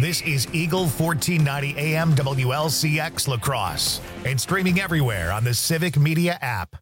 This is Eagle 1490 AM WLCX La Crosse and streaming everywhere on the Civic Media app.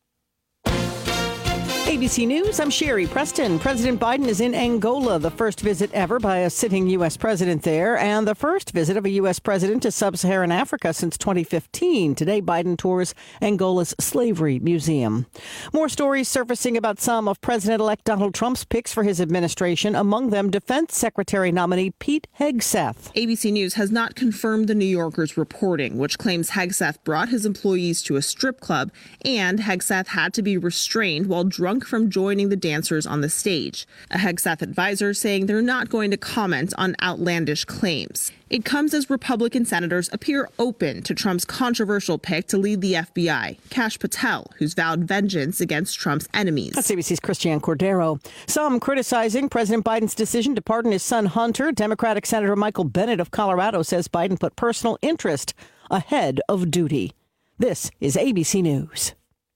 ABC News, I'm Sherry Preston. President Biden is in Angola, the first visit ever by a sitting U.S. president there, and the first visit of a U.S. president to sub-Saharan Africa since 2015. Today, Biden tours Angola's Slavery Museum. More stories surfacing about some of President-elect Donald Trump's picks for his administration, among them Defense Secretary nominee Pete Hegseth. ABC News has not confirmed the New Yorker's reporting, which claims Hegseth brought his employees to a strip club and Hegseth had to be restrained while drunk from joining the dancers on the stage. A Hegseth advisor saying they're not going to comment on outlandish claims. It comes as Republican senators appear open to Trump's controversial pick to lead the FBI, Kash Patel, who's vowed vengeance against Trump's enemies. That's ABC's Christiane Cordero. Some criticizing President Biden's decision to pardon his son Hunter. Democratic Senator Michael Bennet of Colorado says Biden put personal interest ahead of duty. This is ABC News.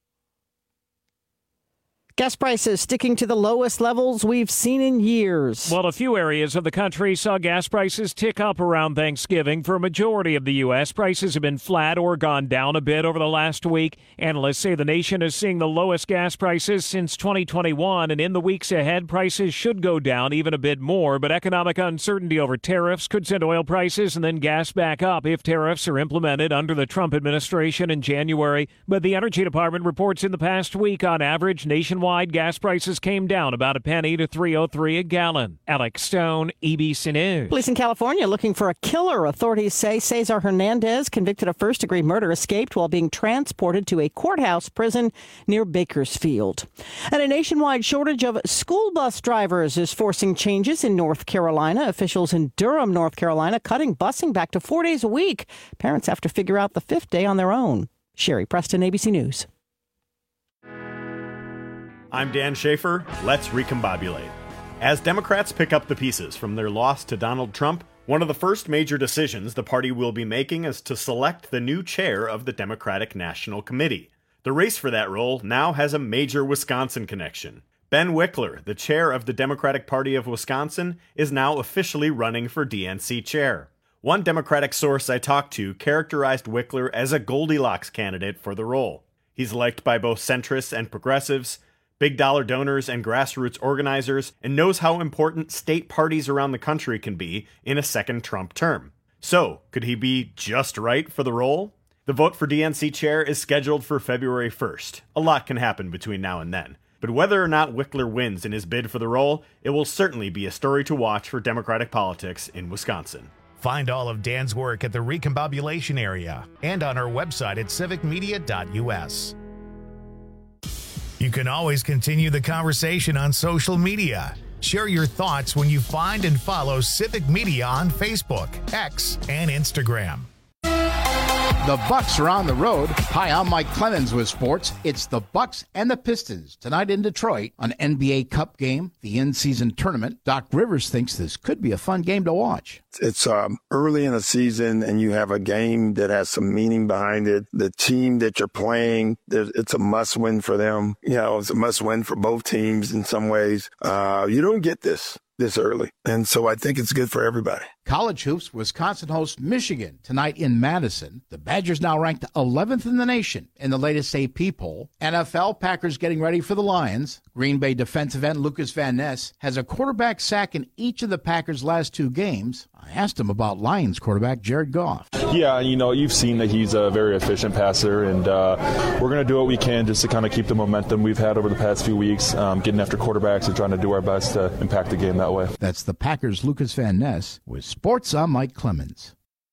Gas prices sticking to the lowest levels we've seen in years. Well, a few areas of the country saw gas prices tick up around Thanksgiving. For a majority of the U.S., prices have been flat or gone down a bit over the last week. Analysts say the nation is seeing the lowest gas prices since 2021, and in the weeks ahead, prices should go down even a bit more. But economic uncertainty over tariffs could send oil prices and then gas back up if tariffs are implemented under the Trump administration in January. But the Energy Department reports in the past week, on average, nationwide gas prices came down about a penny to $3.03 a gallon. Alex Stone, ABC News. Police in California looking for a killer. Authorities say Cesar Hernandez, convicted of first-degree murder, escaped while being transported to a courthouse prison near Bakersfield. And a nationwide shortage of school bus drivers is forcing changes in North Carolina. Officials in Durham, North Carolina, cutting busing back to 4 days a week. Parents have to figure out the fifth day on their own. Sherry Preston, ABC News. I'm Dan Schaefer. Let's recombobulate. As Democrats pick up the pieces from their loss to Donald Trump, one of the first major decisions the party will be making is to select the new chair of the Democratic National Committee. The race for that role now has a major Wisconsin connection. Ben Wickler, the chair of the Democratic Party of Wisconsin, is now officially running for DNC chair. One Democratic source I talked to characterized Wickler as a Goldilocks candidate for the role. He's liked by both centrists and progressives, big dollar donors and grassroots organizers, and knows how important state parties around the country can be in a second Trump term. So, could he be just right for the role? The vote for DNC chair is scheduled for February 1st. A lot can happen between now and then. But whether or not Wickler wins in his bid for the role, it will certainly be a story to watch for Democratic politics in Wisconsin. Find all of Dan's work at the Recombobulation Area and on our website at civicmedia.us. You can always continue the conversation on social media. Share your thoughts when you find and follow Civic Media on Facebook, X, and Instagram. The Bucks are on the road. Hi, I'm Mike Clemens with sports. It's the Bucks and the Pistons tonight in Detroit on NBA Cup game, the in-season tournament. Doc Rivers thinks this could be a fun game to watch. It's early in the season, and you have a game that has some meaning behind it. The team that you're playing, it's a must-win for them. You know, it's a must-win for both teams in some ways. You don't get this early, and so I think it's good for everybody. College hoops, Wisconsin hosts Michigan tonight in Madison. The Badgers now ranked 11th in the nation in the latest AP poll. NFL, Packers getting ready for the Lions. Green Bay defensive end Lucas Van Ness has a quarterback sack in each of the Packers' last two games. I asked him about Lions quarterback Jared Goff. Yeah, you know, you've seen that he's a very efficient passer, and we're going to do what we can just to kind of keep the momentum we've had over the past few weeks, getting after quarterbacks and trying to do our best to impact the game that way. That's the Packers' Lucas Van Ness with Sports. I'm Mike Clemens.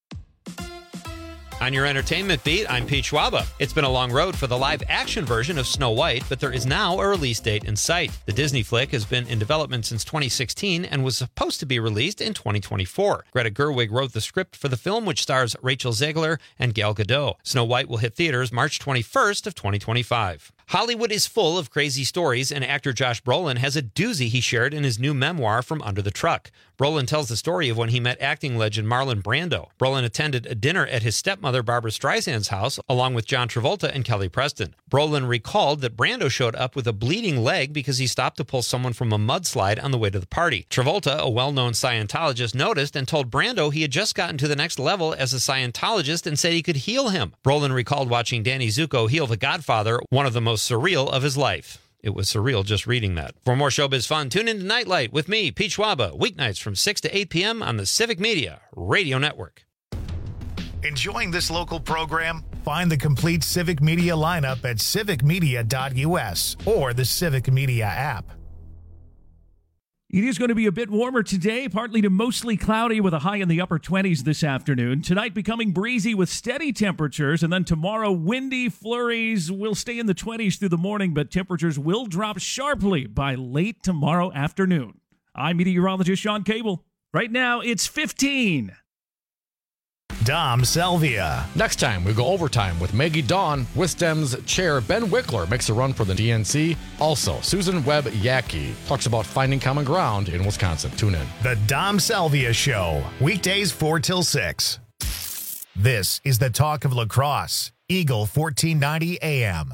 On your entertainment beat, I'm Pete Schwaba. It's been a long road for the live-action version of Snow White, but there is now a release date in sight. The Disney flick has been in development since 2016 and was supposed to be released in 2024. Greta Gerwig wrote the script for the film, which stars Rachel Zegler and Gal Gadot. Snow White will hit theaters March 21st of 2025. Hollywood is full of crazy stories, and actor Josh Brolin has a doozy he shared in his new memoir, From Under the Truck. Brolin tells the story of when he met acting legend Marlon Brando. Brolin attended a dinner at his stepmother Barbra Streisand's house, along with John Travolta and Kelly Preston. Brolin recalled that Brando showed up with a bleeding leg because he stopped to pull someone from a mudslide on the way to the party. Travolta, a well-known Scientologist, noticed and told Brando he had just gotten to the next level as a Scientologist and said he could heal him. Brolin recalled watching Danny Zuko heal The Godfather, one of the most surreal of his life. It was surreal just reading that. For more showbiz fun, tune in to Nightlight with me, Pete Schwaba, weeknights from 6 to 8 p.m. on the Civic Media Radio Network. Enjoying this local program? Find the complete Civic Media lineup at civicmedia.us or the Civic Media app. It is going to be a bit warmer today, partly to mostly cloudy with a high in the upper 20s this afternoon. Tonight becoming breezy with steady temperatures, and then tomorrow windy flurries will stay in the 20s through the morning, but temperatures will drop sharply by late tomorrow afternoon. I'm meteorologist Sean Cable. Right now, it's 15. Dom Selvia. Next time, we go overtime with Maggie Dawn. Wisdom's chair Ben Wickler makes a run for the DNC. Also, Susan Webb Yackey talks about finding common ground in Wisconsin. Tune in. The Dom Selvia Show, weekdays 4 till 6. This is the talk of lacrosse. Eagle 1490 AM.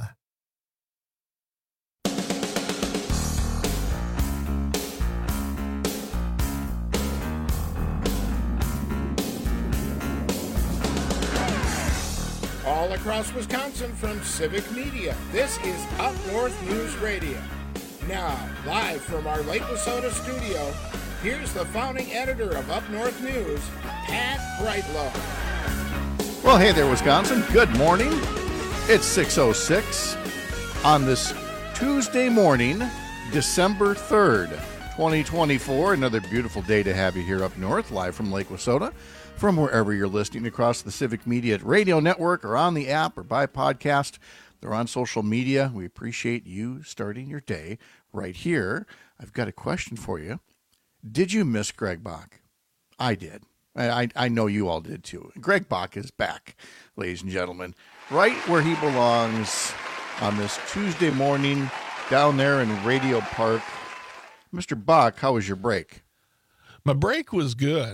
All across Wisconsin from Civic Media, this is Up North News Radio. Now, live from our Lake Wissota studio, here's the founding editor of Up North News, Pat Brightlow. Well, hey there, Wisconsin. Good morning. It's 6:06 on this Tuesday morning, December 3rd, 2024. Another beautiful day to have you here up north, live from Lake Wissota. From wherever you're listening across the Civic Media Radio Network or on the app or by podcast, they're on social media. We appreciate you starting your day right here. I've got a question for you. Did you miss Greg Bach? I did. I know you all did too. Greg Bach is back, ladies and gentlemen, right where he belongs on this Tuesday morning down there in Radio Park. Mr. Bach, how was your break? My break was good,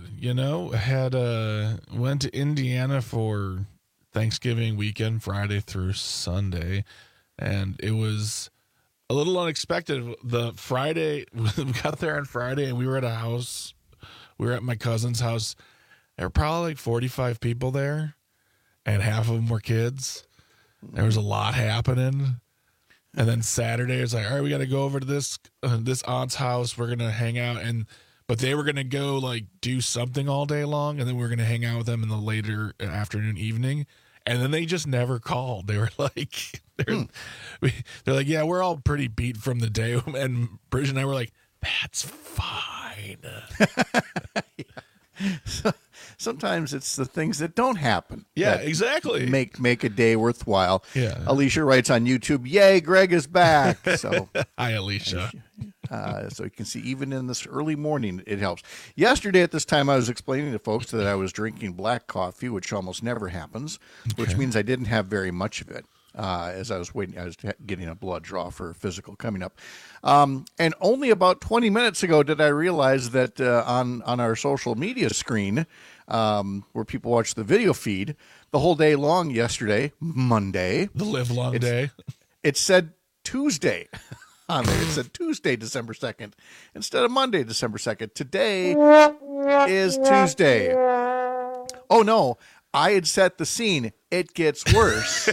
went to Indiana for Thanksgiving weekend, Friday through Sunday, and it was a little unexpected. The Friday, we got there on Friday, and we were at a house. We were at my cousin's house. There were probably like 45 people there, and half of them were kids. There was a lot happening. And then Saturday, it's like, all right, we got to go over to this aunt's house. We're going to hang out, but they were going to go like do something all day long, and then we were going to hang out with them in the later afternoon, evening. And then they just never called. They were like, they're like, yeah, we're all pretty beat from the day. And Bridget and I were like, that's fine. Sometimes it's the things that don't happen. Yeah, exactly. Make a day worthwhile. Yeah. Alicia writes on YouTube, yay, Greg is back. So hi, Alicia. So you can see even in this early morning, it helps. Yesterday at this time, I was explaining to folks that I was drinking black coffee, which almost never happens, which means I didn't have very much of it. As I was waiting, I was getting a blood draw for a physical coming up. And only about 20 minutes ago did I realize that on our social media screen, where people watch the video feed, the whole day long yesterday, Monday. The live long day. It said Tuesday on there. It said Tuesday, December 2nd, instead of Monday, December 2nd. Today is Tuesday. Oh, no. I had set the scene. It gets worse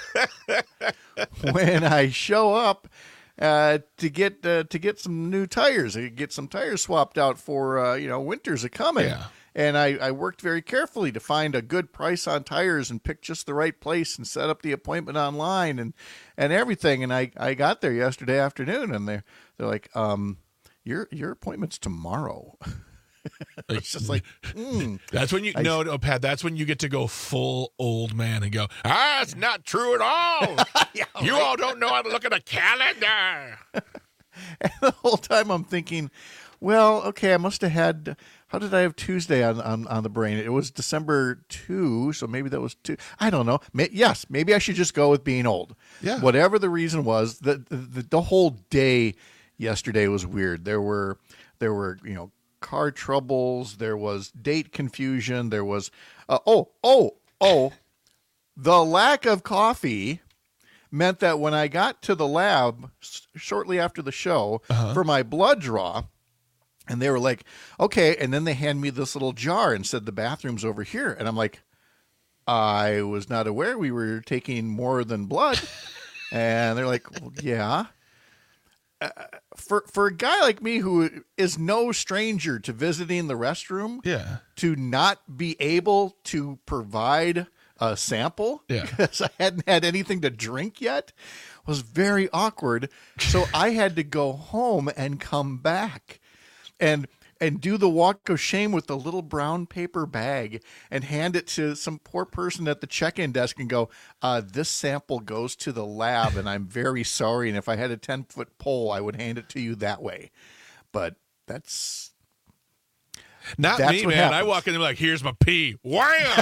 when I show up to get some new tires. I get some tires swapped out for winters are coming. Yeah. And I worked very carefully to find a good price on tires and pick just the right place and set up the appointment online and everything. And I got there yesterday afternoon, and they're like, your appointment's tomorrow. It's just like, That's when no, Pat, that's when you get to go full old man and go, it's not true at all. Yeah, you all don't know how to look at a calendar. And the whole time I'm thinking, well, okay, I must have had How did I have Tuesday on the brain? It was December 2, so maybe that was 2. I don't know. Yes, maybe I should just go with being old. Yeah. Whatever the reason was, the whole day yesterday was weird. There were car troubles. There was date confusion. There was the lack of coffee meant that when I got to the lab shortly after the show for my blood draw, and they were like, okay, and then they hand me this little jar and said the bathroom's over here. And I'm like, I was not aware we were taking more than blood. And they're like, well, yeah. For a guy like me who is no stranger to visiting the restroom, to not be able to provide a sample because I hadn't had anything to drink yet was very awkward. So I had to go home and come back and do the walk of shame with the little brown paper bag and hand it to some poor person at the check-in desk and go, this sample goes to the lab and I'm very sorry. And if I had a 10-foot pole, I would hand it to you that way. But that's me, man. Happens. I walk in and be like, here's my pee. Wham!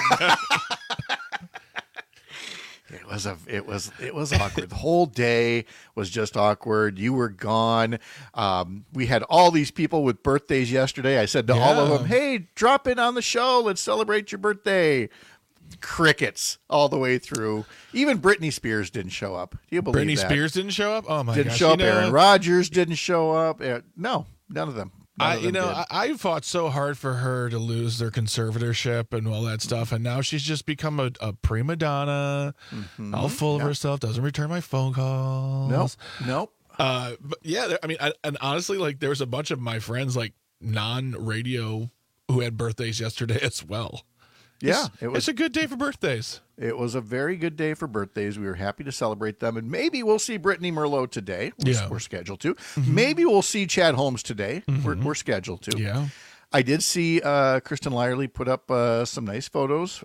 It was awkward. The whole day was just awkward. You were gone. We had all these people with birthdays yesterday. I said to all of them, hey, drop in on the show. Let's celebrate your birthday. Crickets all the way through. Even Britney Spears didn't show up. Do you believe Britney that? Spears didn't show up? Oh, my gosh. Didn't show up. Aaron Rodgers didn't show up. No, none of them. I fought so hard for her to lose their conservatorship and all that stuff, and now she's just become a prima donna, all full of herself, doesn't return my phone calls. Nope. But yeah, I mean, and honestly, like, there was a bunch of my friends, like, non-radio who had birthdays yesterday as well. Yeah, it's a good day for birthdays. It was a very good day for birthdays. We were happy to celebrate them. And maybe we'll see Brittany Merlot today. We're scheduled to. Maybe we'll see Chad Holmes today. We're scheduled to. Yeah. I did see Kristen Lyerly put up some nice photos.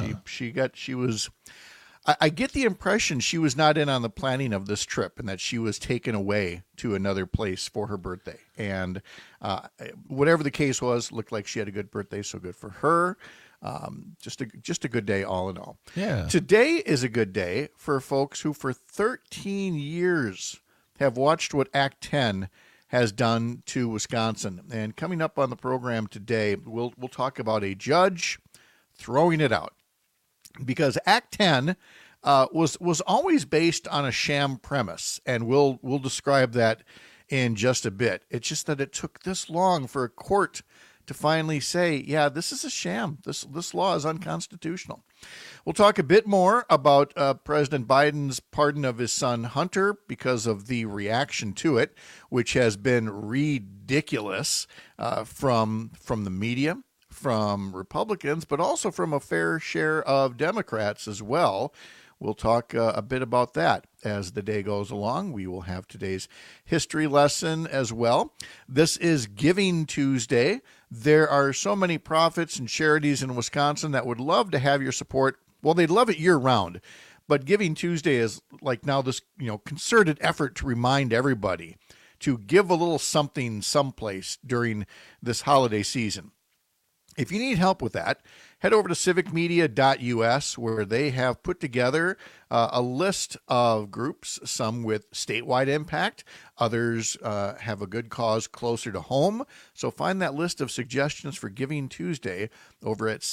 She was. I get the impression she was not in on the planning of this trip and that she was taken away to another place for her birthday. And whatever the case was, looked like she had a good birthday. So good for her. Just a good day all in all. Yeah. Today is a good day for folks who for 13 years have watched what Act 10 has done to Wisconsin. And coming up on the program today, we'll talk about a judge throwing it out. Because Act 10 was always based on a sham premise, and we'll describe that in just a bit. It's just that it took this long for a court to finally say, yeah, this is a sham. This law is unconstitutional. We'll talk a bit more about President Biden's pardon of his son Hunter because of the reaction to it, which has been ridiculous from the media, from Republicans, but also from a fair share of Democrats as well. We'll talk a bit about that as the day goes along. We will have today's history lesson as well. This is Giving Tuesday. There are so many profits and charities in Wisconsin that would love to have your support. Well, they'd love it year round, but Giving Tuesday is like now this, concerted effort to remind everybody to give a little something someplace during this holiday season. If you need help with that, head over to civicmedia.us, where they have put together a list of groups, some with statewide impact, others have a good cause closer to home. So find that list of suggestions for Giving Tuesday over at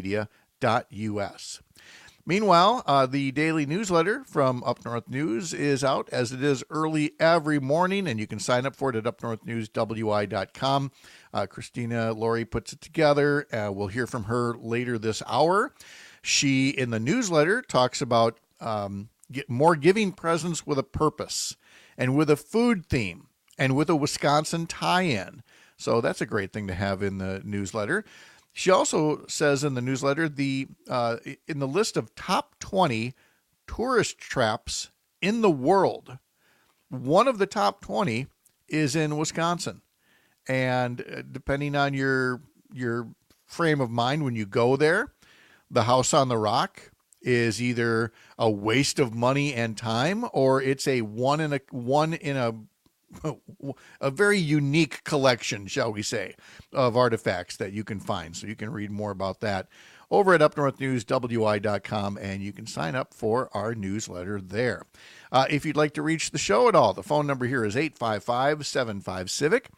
civicmedia.us. Meanwhile, the daily newsletter from Up North News is out, as it is early every morning, and you can sign up for it at upnorthnewswi.com. Christina Laurie puts it together. We'll hear from her later this hour. She, in the newsletter, talks about more giving presents with a purpose and with a food theme and with a Wisconsin tie-in. So that's a great thing to have in the newsletter. She also says in the newsletter, in the list of top 20 tourist traps in the world, one of the top 20 is in Wisconsin. And depending on your frame of mind when you go there, the House on the Rock is either a waste of money and time, or it's a one in a a very unique collection, shall we say, of artifacts that you can find. So you can read more about that over at upnorthnewswi.com, and you can sign up for our newsletter there. If you'd like to reach the show at all, the phone number here is 855-75-CIVIC,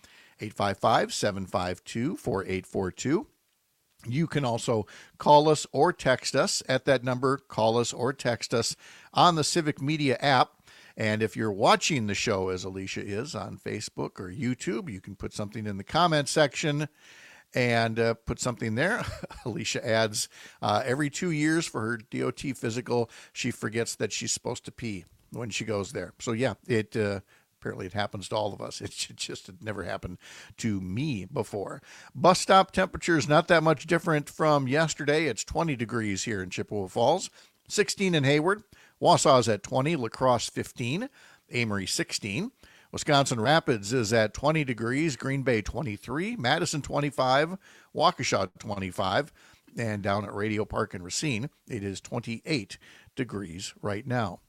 855-752-4842. You can also call us or text us at that number. Call us or text us on the Civic Media app. And if you're watching the show, as Alicia is, on Facebook or YouTube, you can put something in the comment section and put something there. Alicia adds, every 2 years for her DOT physical, she forgets that she's supposed to pee when she goes there. So, yeah, apparently it happens to all of us. It just had never happened to me before. Bus stop temperature is not that much different from yesterday. It's 20 degrees here in Chippewa Falls, 16 in Hayward. Wausau's at 20, La Crosse 15, Amory 16. Wisconsin Rapids is at 20 degrees, Green Bay 23, Madison 25, Waukesha 25, and down at Radio Park in Racine, it is 28 degrees right now.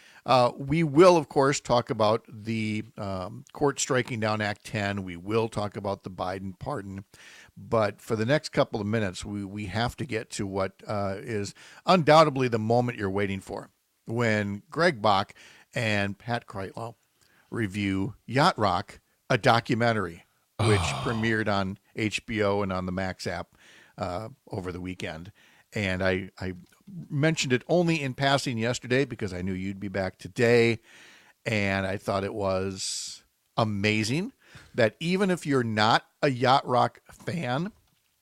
We will, of course, talk about the court striking down Act 10. We will talk about the Biden pardon. But for the next couple of minutes, we have to get to what is undoubtedly the moment you're waiting for, when Greg Bach and Pat Kreitlow review Yacht Rock, a documentary, which premiered on HBO and on the Max app over the weekend. And I mentioned it only in passing yesterday because I knew you'd be back today. And I thought it was amazing that even if you're not a Yacht Rock fan,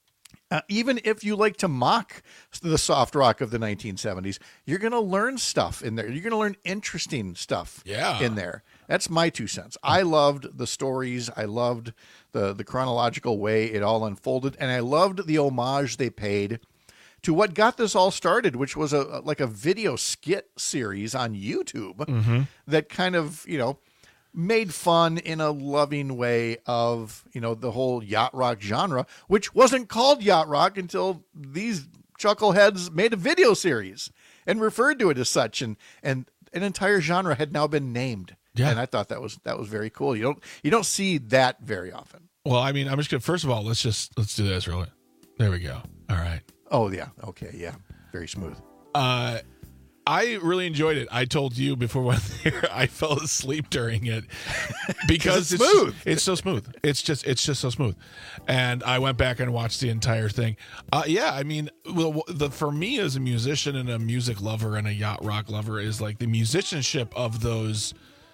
even if you like to mock the soft rock of the 1970s, you're going to learn stuff in there. You're going to learn interesting stuff in there. That's my 2 cents. I loved the stories. I loved the chronological way it all unfolded. And I loved the homage they paid to what got this all started, which was like a video skit series on YouTube that kind of, made fun in a loving way of, the whole yacht rock genre, which wasn't called yacht rock until these chuckleheads made a video series and referred to it as such. And an entire genre had now been named. Yeah. And I thought that was very cool. You don't see that very often. Well, I mean, I'm just going to, first of all, let's do this really. There we go. All right. Oh, yeah. Okay. Yeah. Very smooth. I really enjoyed it. I told you before we went there, I fell asleep during it because it's smooth. It's so smooth. It's just so smooth. And I went back and watched the entire thing. Yeah, I mean, for me as a musician and a music lover and a yacht rock lover is like the musicianship of those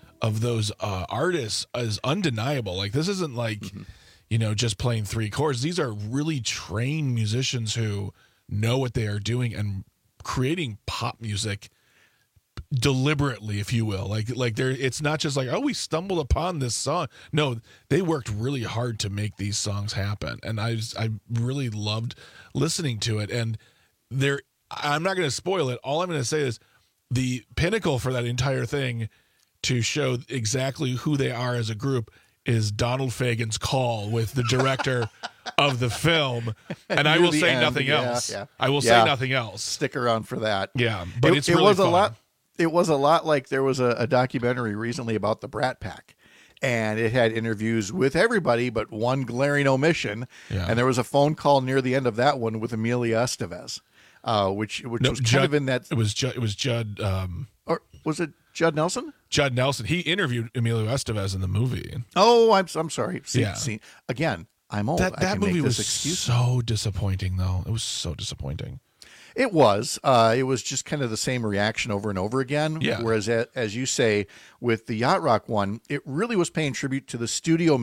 artists is undeniable. Like this isn't like, just playing 3 chords. These are really trained musicians who know what they are doing and creating pop music deliberately, if you will. Like it's not just like, oh, we stumbled upon this song. No, they worked really hard to make these songs happen. And I really loved listening to it. And I'm not going to spoil it. All I'm going to say is the pinnacle for that entire thing to show exactly who they are as a group is Donald Fagen's call with the director of the film. And I will say nothing else. Yeah. I will say nothing else. Stick around for that. Yeah. But it's really fun. It was a lot like there was a documentary recently about the Brat Pack. And it had interviews with everybody but one glaring omission. Yeah. And there was a phone call near the end of that one with Emilio Estevez, which was kind of in that. It was Judd. Or was it Judd Nelson? Judd Nelson. He interviewed Emilio Estevez in the movie. Oh, I'm sorry. See, again, I'm old. That movie was so disappointing, though. It was so disappointing. It was. It was just kind of the same reaction over and over again. Yeah. Whereas, as you say, with the Yacht Rock one, it really was paying tribute to the studio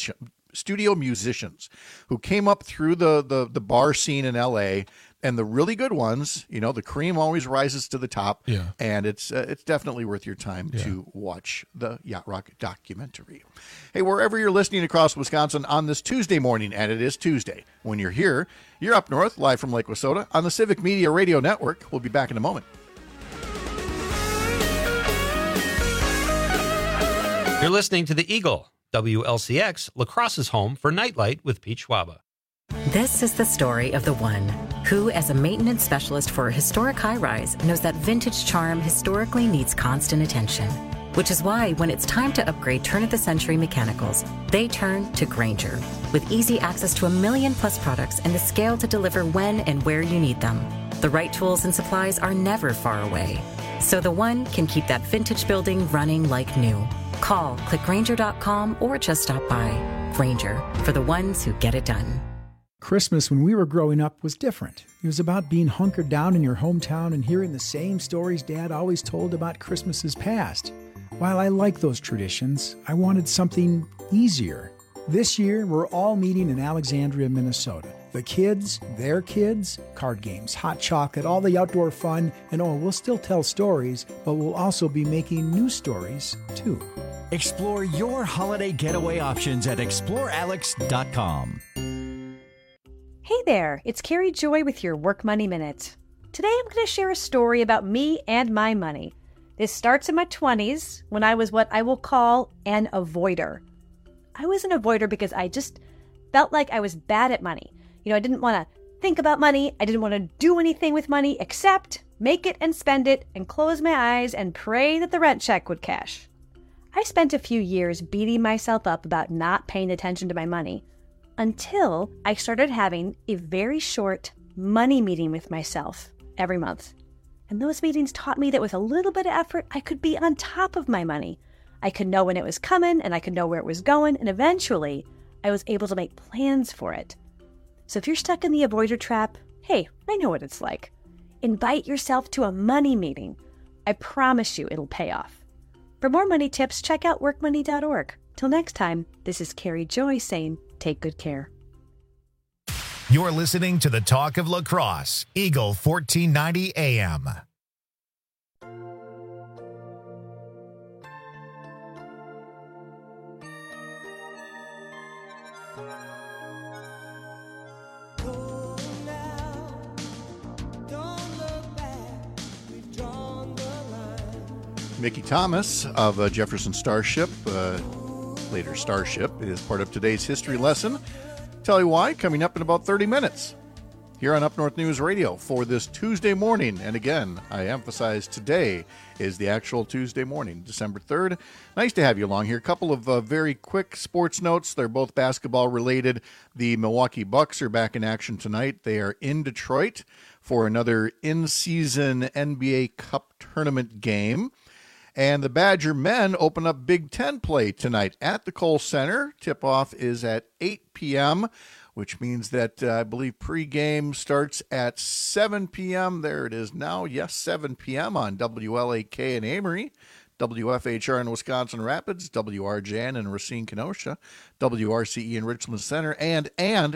musicians who came up through the bar scene in L.A., and the really good ones, the cream always rises to the top. Yeah. And it's definitely worth your time to watch the Yacht Rock documentary. Hey, wherever you're listening across Wisconsin on this Tuesday morning, and it is Tuesday, when you're here, you're up north, live from Lake Wissota on the Civic Media Radio Network. We'll be back in a moment. You're listening to The Eagle, WLCX, La Crosse's home for Nightlight with Pete Schwaba. This is the story of the one who, as a maintenance specialist for a historic high-rise, knows that vintage charm historically needs constant attention. which is why when it's time to upgrade turn-of-the-century mechanicals, they turn to Grainger. With easy access to 1 million-plus products and the scale to deliver when and where you need them, the right tools and supplies are never far away. So the One can keep that vintage building running like new. Call, click Grainger.com, or just stop by. Grainger, for the ones who get it done. Christmas when we were growing up was different. It was about being hunkered down in your hometown and hearing the same stories Dad always told about Christmases past. While I like those traditions, I wanted something easier. This year, we're all meeting in Alexandria, Minnesota. The kids, their kids, card games, hot chocolate, all the outdoor fun, and we'll still tell stories, but we'll also be making new stories, too. Explore your holiday getaway options at explorealex.com. Hey there, it's Carrie Joy with your Work Money Minute. Today I'm going to share a story about me and my money. This starts in my 20s when I was what I will call an avoider. I was an avoider because I just felt like I was bad at money. I didn't want to think about money. I didn't want to do anything with money except make it and spend it and close my eyes and pray that the rent check would cash. I spent a few years beating myself up about not paying attention to my money until I started having a very short money meeting with myself every month. And those meetings taught me that with a little bit of effort, I could be on top of my money. I could know when it was coming and I could know where it was going. And eventually I was able to make plans for it. So if you're stuck in the avoider trap, hey, I know what it's like. Invite yourself to a money meeting. I promise you it'll pay off. For more money tips, check out workmoney.org. Till next time, this is Carrie Joy saying, take good care. You're listening to the Talk of Lacrosse, Eagle 1490 AM. Mickey Thomas of Jefferson Starship, later Starship, is part of today's history lesson. Tell you why, coming up in about 30 minutes here on Up North News Radio for this Tuesday morning. And again, I emphasize today is the actual Tuesday morning, December 3rd. Nice to have you along here. A couple of very quick sports notes. They're both basketball related. The Milwaukee Bucks are back in action tonight. They are in Detroit for another in-season NBA Cup tournament game. And the Badger men open up Big Ten play tonight at the Kohl Center. Tip-off is at 8 p.m., which means that I believe pregame starts at 7 p.m. There it is now. Yes, 7 p.m. on WLAK in Amory, WFHR in Wisconsin Rapids, WRJN in Racine Kenosha, WRCE in Richland Center, and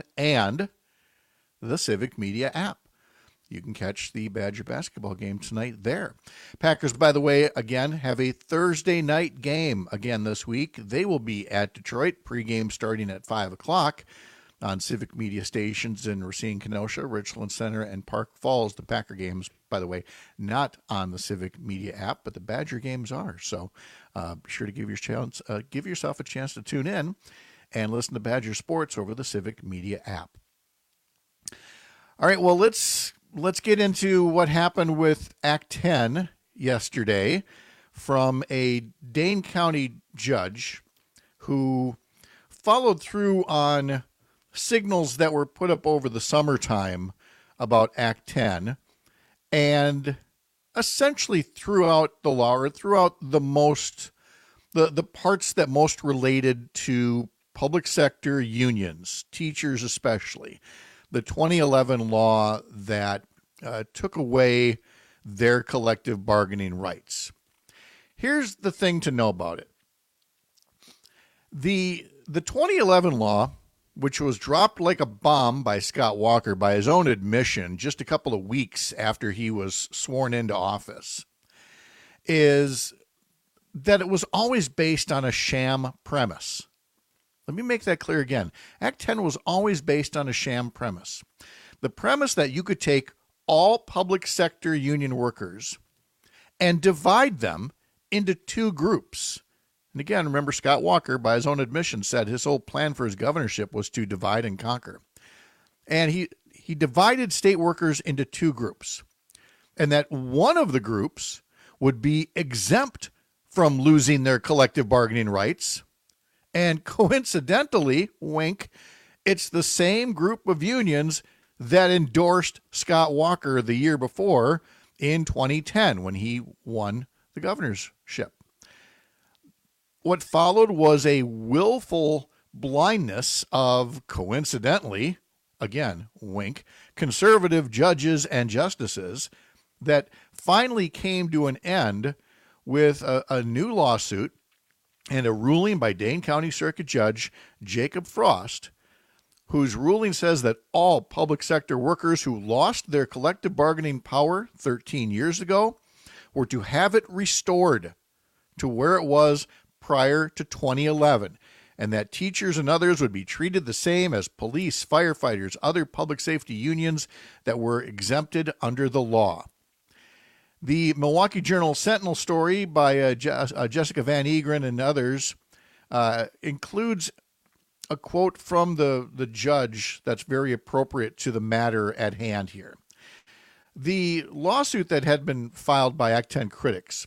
the Civic Media app. You can catch the Badger basketball game tonight there. Packers, by the way, again, have a Thursday night game again this week. They will be at Detroit, pregame starting at 5 o'clock on Civic Media stations in Racine, Kenosha, Richland Center, and Park Falls. The Packer games, by the way, not on the Civic Media app, but the Badger games are. So be sure to give yourself a chance to tune in and listen to Badger Sports over the Civic Media app. All right, well, let's get into what happened with Act 10 yesterday from a Dane County judge who followed through on signals that were put up over the summertime about Act 10 and essentially threw out the law, or threw out the parts that most related to public sector unions, teachers especially. The 2011 law that took away their collective bargaining rights. Here's the thing to know about it. The 2011 law, which was dropped like a bomb by Scott Walker by his own admission just a couple of weeks after he was sworn into office, is that it was always based on a sham premise. Let me make that clear again. Act 10 was always based on a sham premise. The premise that you could take all public sector union workers and divide them into two groups. And again, remember, Scott Walker, by his own admission, said his whole plan for his governorship was to divide and conquer. And he divided state workers into two groups. And that one of the groups would be exempt from losing their collective bargaining rights. And coincidentally, wink, it's the same group of unions that endorsed Scott Walker the year before in 2010 when he won the governorship. What followed was a willful blindness of, coincidentally, again, wink, conservative judges and justices that finally came to an end with a new lawsuit and a ruling by Dane County Circuit Judge Jacob Frost, whose ruling says that all public sector workers who lost their collective bargaining power 13 years ago were to have it restored to where it was prior to 2011, and that teachers and others would be treated the same as police, firefighters, other public safety unions that were exempted under the law. The Milwaukee Journal-Sentinel story by Jessica Van Egren and others includes a quote from the judge that's very appropriate to the matter at hand here. The lawsuit that had been filed by Act 10 critics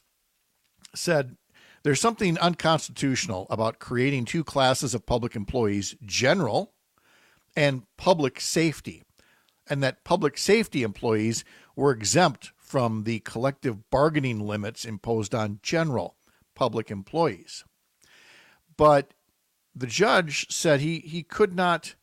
said there's something unconstitutional about creating two classes of public employees, general and public safety, and that public safety employees were exempt from the collective bargaining limits imposed on general public employees. But the judge said he could not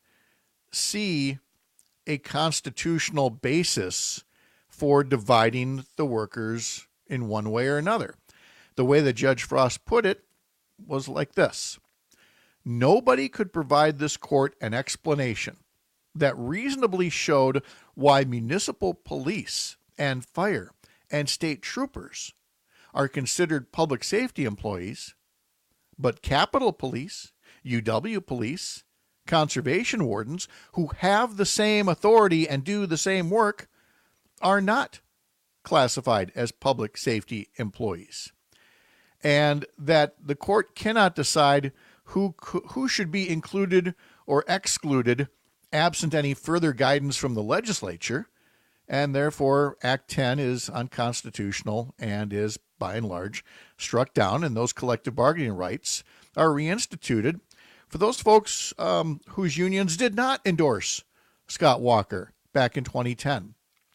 see a constitutional basis for dividing the workers in one way or another. The way that Judge Frost put it was like this: nobody could provide this court an explanation that reasonably showed why municipal police and fire and state troopers are considered public safety employees, but Capitol Police, UW Police, conservation wardens, who have the same authority and do the same work, are not classified as public safety employees. And that the court cannot decide who should be included or excluded absent any further guidance from the legislature, and therefore Act 10 is unconstitutional and is, by and large, struck down, and those collective bargaining rights are reinstituted for those folks whose unions did not endorse Scott Walker back in 2010.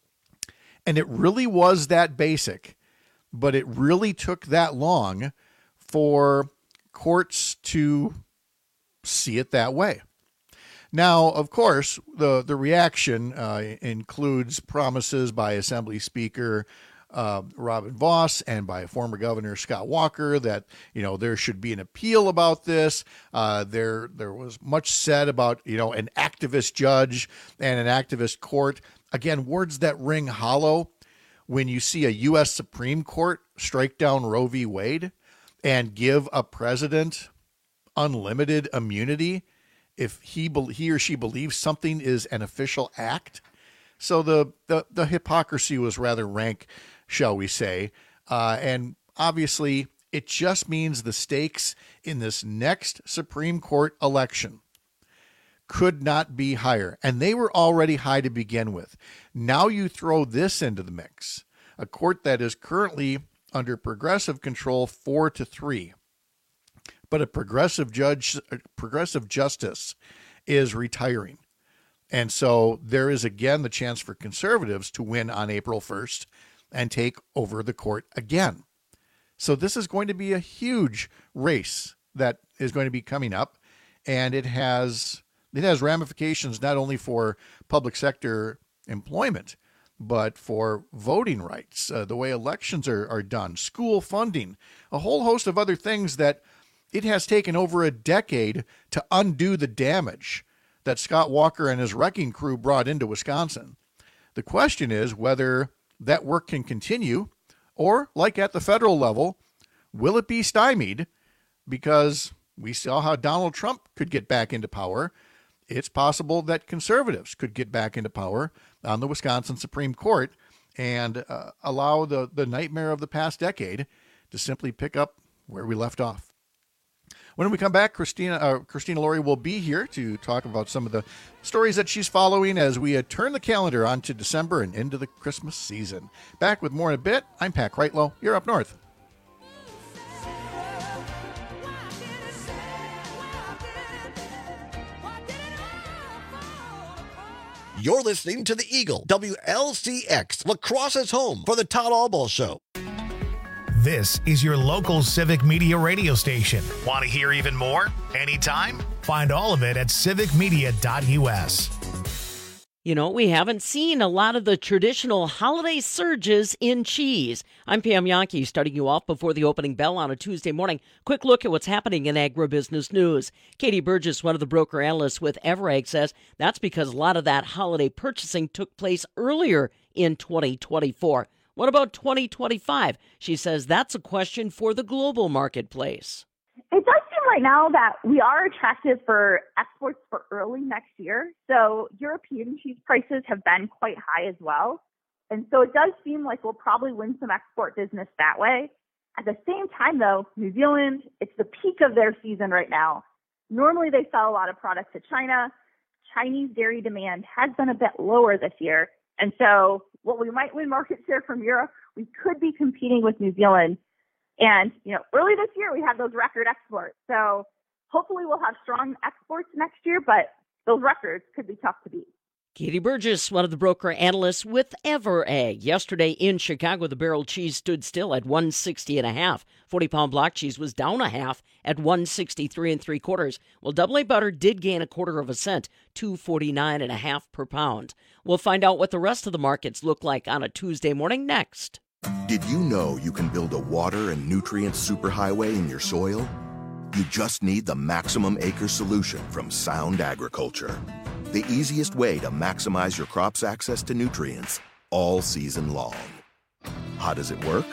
And it really was that basic, but it really took that long for courts to see it that way. Now, of course, the reaction includes promises by Assembly Speaker Robin Vos and by former Governor Scott Walker that, there should be an appeal about this. There was much said about, an activist judge and an activist court. Again, words that ring hollow when you see a U.S. Supreme Court strike down Roe v. Wade and give a president unlimited immunity if he or she believes something is an official act. So the hypocrisy was rather rank, shall we say. And obviously, it just means the stakes in this next Supreme Court election could not be higher. And they were already high to begin with. Now you throw this into the mix, a court that is currently under progressive control 4-3. But a progressive justice is retiring. And so there is again the chance for conservatives to win on April 1st and take over the court again. So this is going to be a huge race that is going to be coming up, and it has ramifications not only for public sector employment, but for voting rights, the way elections are done, school funding, a whole host of other things that it has taken over a decade to undo the damage that Scott Walker and his wrecking crew brought into Wisconsin. The question is whether that work can continue, or, like at the federal level, will it be stymied? Because we saw how Donald Trump could get back into power. It's possible that conservatives could get back into power on the Wisconsin Supreme Court and allow the nightmare of the past decade to simply pick up where we left off. When we come back, Christina Laurie will be here to talk about some of the stories that she's following as we turn the calendar onto December and into the Christmas season. Back with more in a bit. I'm Pat Kreitlow. You're up north. You're listening to the Eagle, WLCX, La Crosse's home for the Todd Albaugh Show. This is your local Civic Media radio station. Want to hear even more? Anytime? Find all of it at civicmedia.us. You know, we haven't seen a lot of the traditional holiday surges in cheese. I'm Pam Yankee, starting you off before the opening bell on a Tuesday morning. Quick look at what's happening in agribusiness news. Katie Burgess, one of the broker analysts with Everegg, says that's because a lot of that holiday purchasing took place earlier in 2024. What about 2025? She says that's a question for the global marketplace. It does seem right now that we are attractive for exports for early next year. So European cheese prices have been quite high as well. And so it does seem like we'll probably win some export business that way. At the same time, though, New Zealand, it's the peak of their season right now. Normally they sell a lot of products to China. Chinese dairy demand has been a bit lower this year. And so what we might win market share from Europe, we could be competing with New Zealand. And, early this year, we had those record exports. So hopefully we'll have strong exports next year, but those records could be tough to beat. Katie Burgess, one of the broker analysts with Everegg. Yesterday in Chicago, the barrel cheese stood still at $1.60.5. 40-pound block cheese was down a half at $1.63 3/4. Well, Double A butter did gain a 1/4 cent, $2.49.5 per pound. We'll find out what the rest of the markets look like on a Tuesday morning next. Did you know you can build a water and nutrient superhighway in your soil? You just need the Maximum Acre solution from Sound Agriculture. The easiest way to maximize your crop's access to nutrients all season long. How does it work?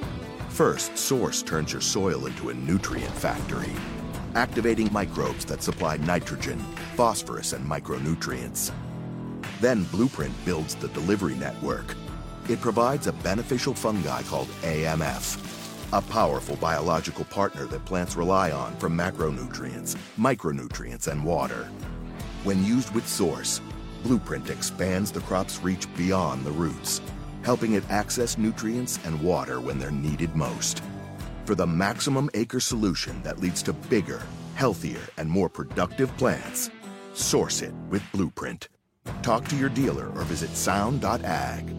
First, Source turns your soil into a nutrient factory, activating microbes that supply nitrogen, phosphorus, and micronutrients. Then Blueprint builds the delivery network. It provides a beneficial fungi called AMF, a powerful biological partner that plants rely on for macronutrients, micronutrients, and water. When used with Source, Blueprint expands the crop's reach beyond the roots, helping it access nutrients and water when they're needed most. For the Maximum Acre solution that leads to bigger, healthier, and more productive plants, source it with Blueprint. Talk to your dealer or visit sound.ag.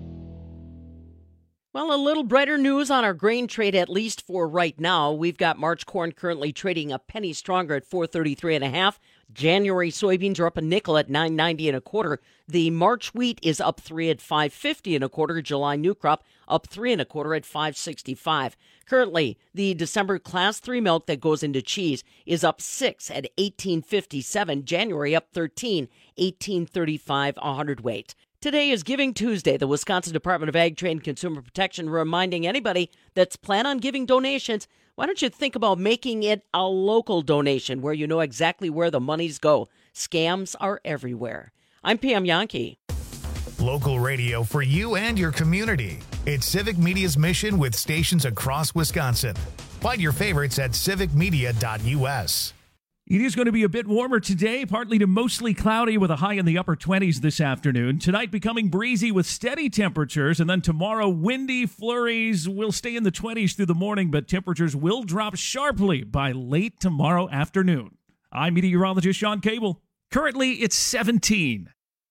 Well, a little brighter news on our grain trade, at least for right now. We've got March corn currently trading a penny stronger at $4.33.5. January soybeans are up a nickel at $9.90 1/4. The March wheat is up 3 at $5.50 1/4. July new crop up 3 1/4 at $5.65. Currently, the December Class 3 milk that goes into cheese is up 6 at $18.57. January up 13, $18.35 a hundredweight. Today is Giving Tuesday. The Wisconsin Department of Ag, Trade, and Consumer Protection reminding anybody that's plan on giving donations, why don't you think about making it a local donation where you know exactly where the monies go? Scams are everywhere. I'm Pam Yankee. Local radio for you and your community. It's Civic Media's mission with stations across Wisconsin. Find your favorites at civicmedia.us. It is going to be a bit warmer today, partly to mostly cloudy with a high in the upper 20s this afternoon. Tonight becoming breezy with steady temperatures, and then tomorrow windy flurries will stay in the 20s through the morning, but temperatures will drop sharply by late tomorrow afternoon. I'm meteorologist Sean Cable. Currently, it's 17.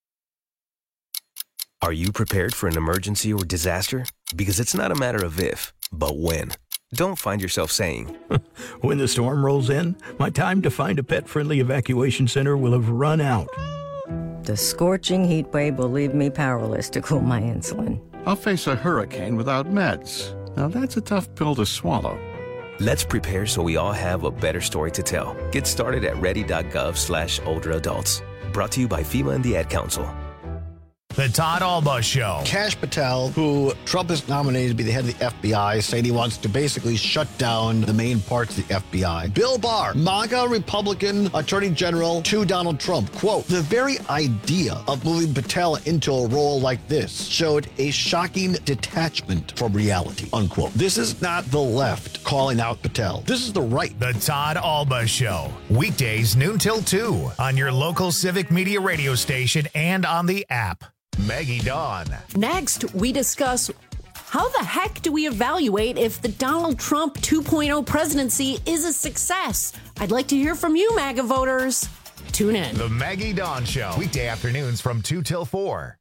Are you prepared for an emergency or disaster? Because it's not a matter of if, but when. Don't find yourself saying, when the storm rolls in, my time to find a pet-friendly evacuation center will have run out. The scorching heat wave will leave me powerless to cool my insulin. I'll face a hurricane without meds. Now that's a tough pill to swallow. Let's prepare so we all have a better story to tell. Get started at ready.gov/older adults. Brought to you by FEMA and the Ad Council. The Todd Albaugh Show. Kash Patel, who Trump has nominated to be the head of the FBI, saying he wants to basically shut down the main parts of the FBI. Bill Barr, MAGA Republican Attorney General to Donald Trump. Quote, the very idea of moving Patel into a role like this showed a shocking detachment from reality, unquote. This is not the left calling out Patel. This is the right. The Todd Albaugh Show. Weekdays noon till 2 on your local Civic Media radio station and on the app. Maggie Dawn. Next, we discuss how the heck do we evaluate if the Donald Trump 2.0 presidency is a success? I'd like to hear from you, MAGA voters. Tune in. The Maggie Dawn Show, weekday afternoons from 2 till 4.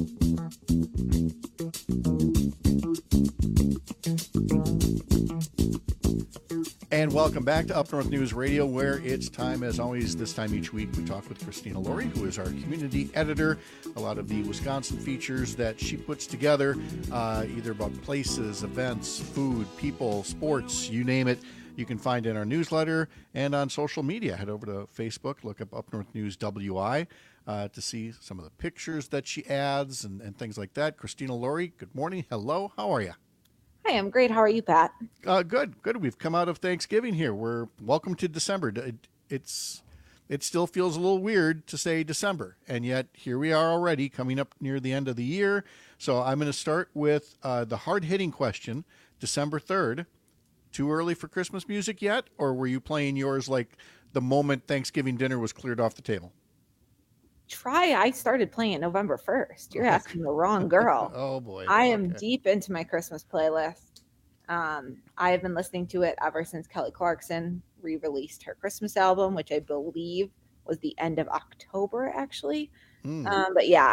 And welcome back to Up North News Radio, where it's time, as always, this time each week, we talk with Christina Laurie, who is our community editor. A lot of the Wisconsin features that she puts together, either about places, events, food, people, sports, you name it, you can find in our newsletter and on social media. Head over to Facebook, look up North News WI to see some of the pictures that she adds and things like that. Christina Laurie, good morning. Hello. How are you? Hi, I'm great. How are you, Pat? Good. We've come out of Thanksgiving here. We're welcome to December. It still feels a little weird to say December, and yet here we are already coming up near the end of the year. So I'm going to start with the hard-hitting question. December 3rd, too early for Christmas music yet, or were you playing yours like the moment Thanksgiving dinner was cleared off the table? I started playing it November 1st. You're asking the wrong girl. Oh, boy. I am deep into my Christmas playlist. I have been listening to it ever since Kelly Clarkson re-released her Christmas album, which I believe was the end of October, actually. But yeah,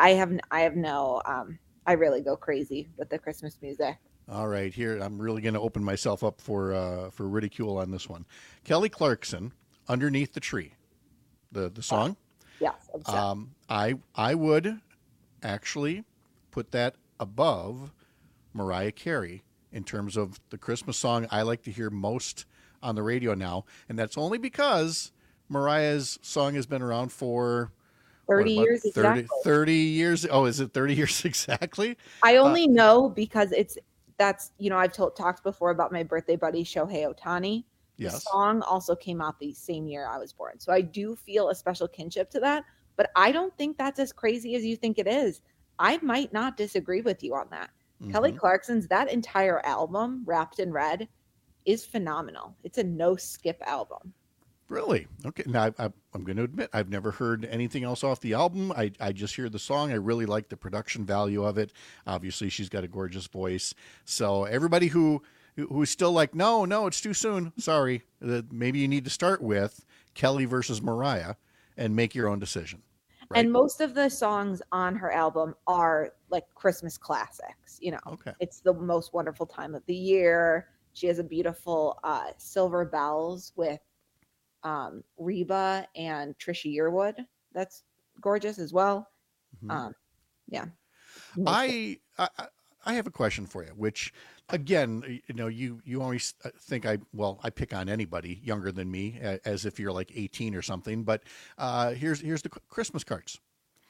I really go crazy with the Christmas music. All right, here I'm really going to open myself up for ridicule on this one. Kelly Clarkson, Underneath the Tree, the song. Yes. I would actually put that above Mariah Carey in terms of the Christmas song I like to hear most on the radio now, and that's only because Mariah's song has been around for 30 years exactly. 30 years. Oh, is it 30 years exactly? I only know because I've talked before about my birthday buddy Shohei Ohtani. Yes. The song also came out the same year I was born. So I do feel a special kinship to that, but I don't think that's as crazy as you think it is. I might not disagree with you on that. Mm-hmm. Kelly Clarkson's, that entire album, Wrapped in Red, is phenomenal. It's a no-skip album. Really? Okay. Now, I'm going to admit, I've never heard anything else off the album. I just hear the song. I really like the production value of it. Obviously, she's got a gorgeous voice. So everybody who's still like, no, it's too soon. Sorry. Maybe you need to start with Kelly versus Mariah and make your own decision. Right? And most of the songs on her album are like Christmas classics. Okay. It's the most wonderful time of the year. She has a beautiful Silver Bells with Reba and Trisha Yearwood. That's gorgeous as well. Mm-hmm. Yeah. I have a question for you, which again, you always think I pick on anybody younger than me as if you're like 18 or something, but here's the Christmas cards.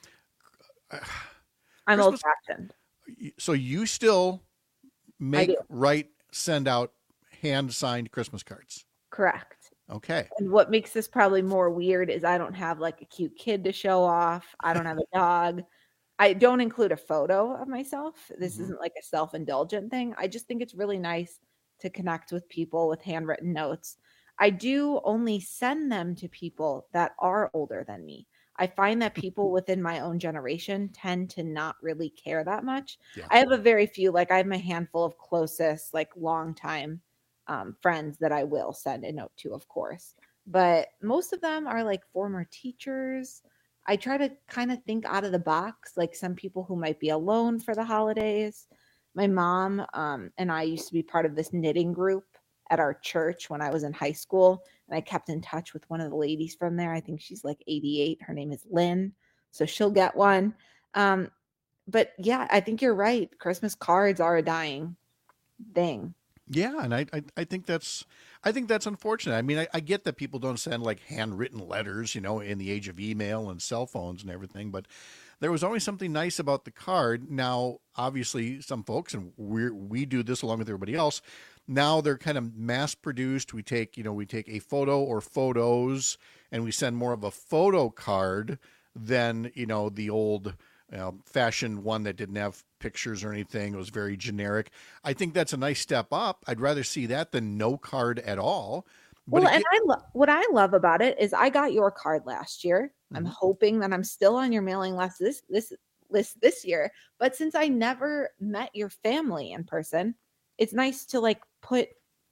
I'm old fashioned. So you still send out hand signed Christmas cards? Correct. Okay. And what makes this probably more weird is I don't have like a cute kid to show off. I don't have a dog. I don't include a photo of myself. This isn't like a self-indulgent thing. I just think it's really nice to connect with people with handwritten notes. I do only send them to people that are older than me. I find that people within my own generation tend to not really care that much. Yeah. I have a very few, I have my handful of closest, long time friends that I will send a note to, of course. But most of them are former teachers. I try to kind of think out of the box, like some people who might be alone for the holidays. My mom and I used to be part of this knitting group at our church when I was in high school. And I kept in touch with one of the ladies from there. I think she's 88. Her name is Lynn. So she'll get one. But yeah, I think you're right. Christmas cards are a dying thing. Yeah, and I think that's unfortunate. I mean, I get that people don't send handwritten letters, in the age of email and cell phones and everything, but there was always something nice about the card. Now, obviously, some folks, and we do this along with everybody else, now they're kind of mass produced. We take a photo or photos, and we send more of a photo card than the old fashioned one that didn't have pictures or anything. It was very generic. I think that's a nice step up. I'd rather see that than no card at all. But what I love about it is I got your card last year. Mm-hmm. I'm hoping that I'm still on your mailing list this year. But since I never met your family in person, it's nice to put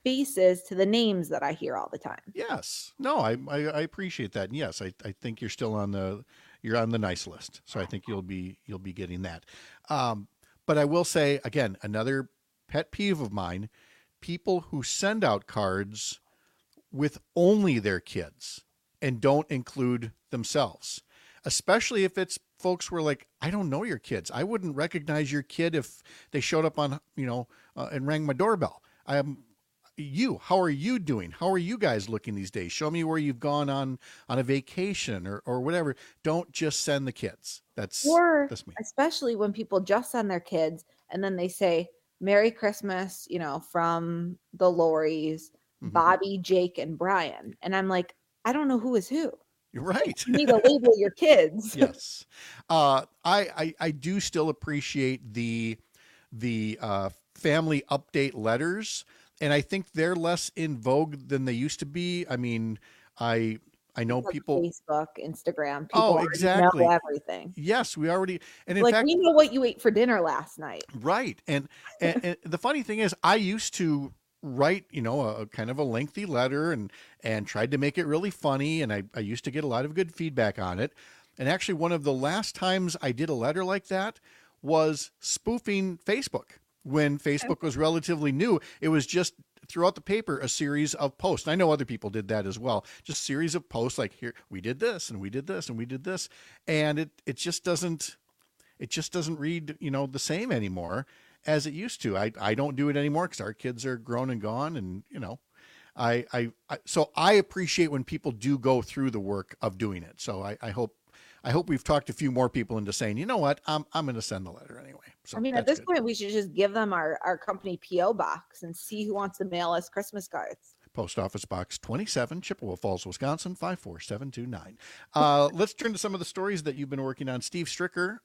faces to the names that I hear all the time. Yes. No, I appreciate that. And yes, I think you're still on the nice list. So I think you'll be getting that. But I will say again, another pet peeve of mine, people who send out cards with only their kids and don't include themselves, especially if it's folks who are like, I don't know your kids. I wouldn't recognize your kid if they showed up on, and rang my doorbell. How are you doing? How are you guys looking these days? Show me where you've gone on a vacation or whatever. Don't just send the kids. That's me. Especially when people just send their kids and then they say, Merry Christmas, from the Lories, Bobby, Jake, and Brian. And I'm like, I don't know who is who. You're right. You need to label your kids. Yes. I do still appreciate the family update letters, and I think they're less in vogue than they used to be. I mean, I know people Facebook, Instagram. People exactly know everything. Yes, we already, and in like fact, we know what you ate for dinner last night. Right, and the funny thing is, I used to write, a kind of a lengthy letter and tried to make it really funny, and I used to get a lot of good feedback on it. And actually, one of the last times I did a letter like that was spoofing Facebook when Facebook was relatively new. It was just throughout the paper, a series of posts. I know other people did that as well. Just series of posts like, here, we did this and we did this and we did this. And it just doesn't read, the same anymore as it used to. I don't do it anymore because our kids are grown and gone. And, so I appreciate when people do go through the work of doing it. So I hope we've talked a few more people into saying, you know what, I'm going to send the letter anyway. So at this point, we should just give them our company P.O. box and see who wants to mail us Christmas cards. Post Office Box 27, Chippewa Falls, Wisconsin, 54729. Let's turn to some of the stories that you've been working on. Steve Stricker,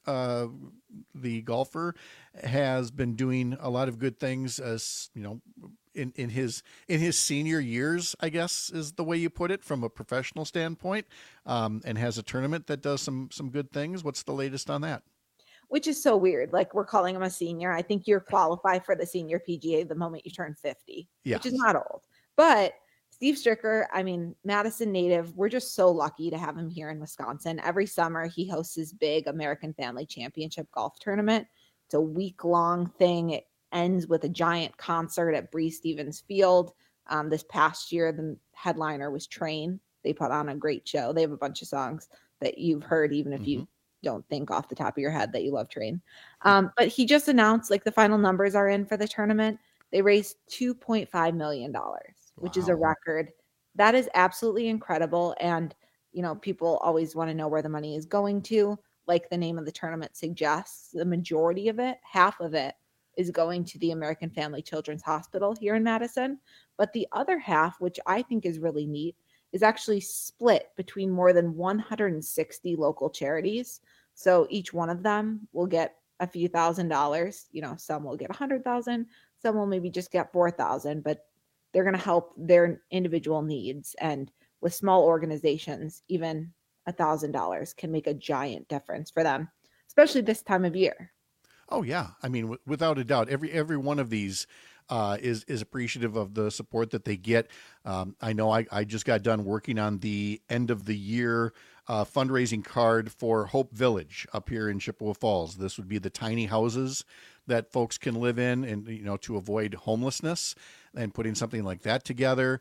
the golfer, has been doing a lot of good things, as in his senior years, I guess is the way you put it, from a professional standpoint, and has a tournament that does some good things. What's the latest on that? Which is so weird. Like, we're calling him a senior. I think you're qualified for the senior PGA the moment you turn 50, which is not old. But Steve Stricker, Madison native, we're just so lucky to have him here in Wisconsin. Every summer, he hosts his big American Family Championship golf tournament. It's a week-long thing. It ends with a giant concert at Breese Stevens Field. This past year, the headliner was Train. They put on a great show. They have a bunch of songs that you've heard, even if you don't think off the top of your head that you love Train. But he just announced, the final numbers are in for the tournament. They raised $2.5 million, which is a record. That is absolutely incredible. And, people always want to know where the money is going to. Like the name of the tournament suggests, the majority of it, half of it, is going to the American Family Children's Hospital here in Madison. But the other half, which I think is really neat, is actually split between more than 160 local charities. So each one of them will get a few $1,000s. Some will get 100,000, some will maybe just get 4,000, but they're going to help their individual needs. And with small organizations, even $1,000 can make a giant difference for them, especially this time of year. Oh yeah. Without a doubt, every one of these is appreciative of the support that they get. I know I just got done working on the end of the year fundraising card for Hope Village up here in Chippewa Falls. This would be the tiny houses that folks can live in, and to avoid homelessness, and putting something like that together.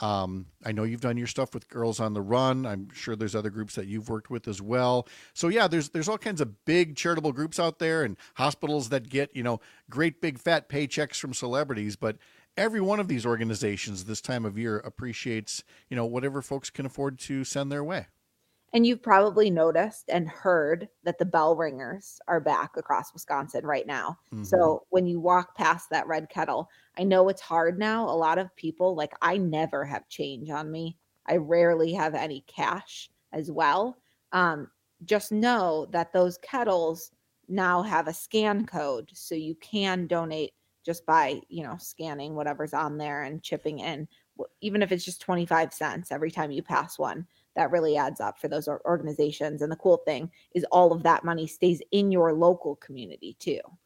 I know you've done your stuff with Girls on the Run. I'm sure there's other groups that you've worked with as well. So yeah, there's all kinds of big charitable groups out there, and hospitals that get, great big fat paychecks from celebrities. But every one of these organizations this time of year appreciates, whatever folks can afford to send their way. And you've probably noticed and heard that the bell ringers are back across Wisconsin right now. Mm-hmm. So when you walk past that red kettle, I know it's hard now. A lot of people, I never have change on me. I rarely have any cash as well. Just know that those kettles now have a scan code. So you can donate just by, scanning whatever's on there and chipping in, even if it's just 25 cents every time you pass one. That really adds up for those organizations. And the cool thing is all of that money stays in your local community too.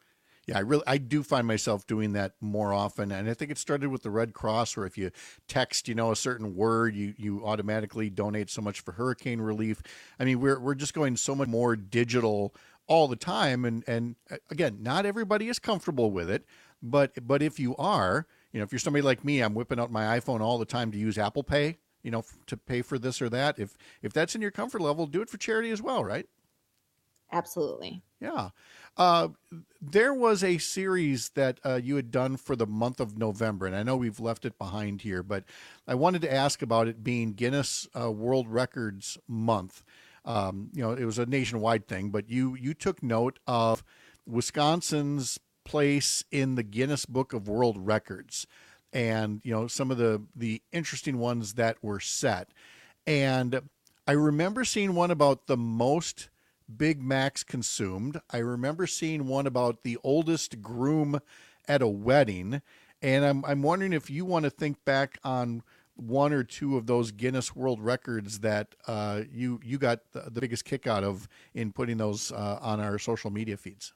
Yeah, I do find myself doing that more often, and I think it started with the Red Cross, where if you text, a certain word, you automatically donate so much for hurricane relief. I mean, we're just going so much more digital all the time, and again, not everybody is comfortable with it, but if you are, if you're somebody like me, I'm whipping out my iPhone all the time to use Apple Pay, to pay for this or that. If that's in your comfort level, do it for charity as well, right? Absolutely. Yeah. There was a series that you had done for the month of November, and I know we've left it behind here, but I wanted to ask about it being Guinness World Records Month. It was a nationwide thing, but you took note of Wisconsin's place in the Guinness Book of World Records, and some of the interesting ones that were set. And I remember seeing one about the most Big Macs consumed. I remember seeing one about the oldest groom at a wedding, and I'm wondering if you want to think back on one or two of those Guinness World Records that you got the biggest kick out of in putting those on our social media feeds.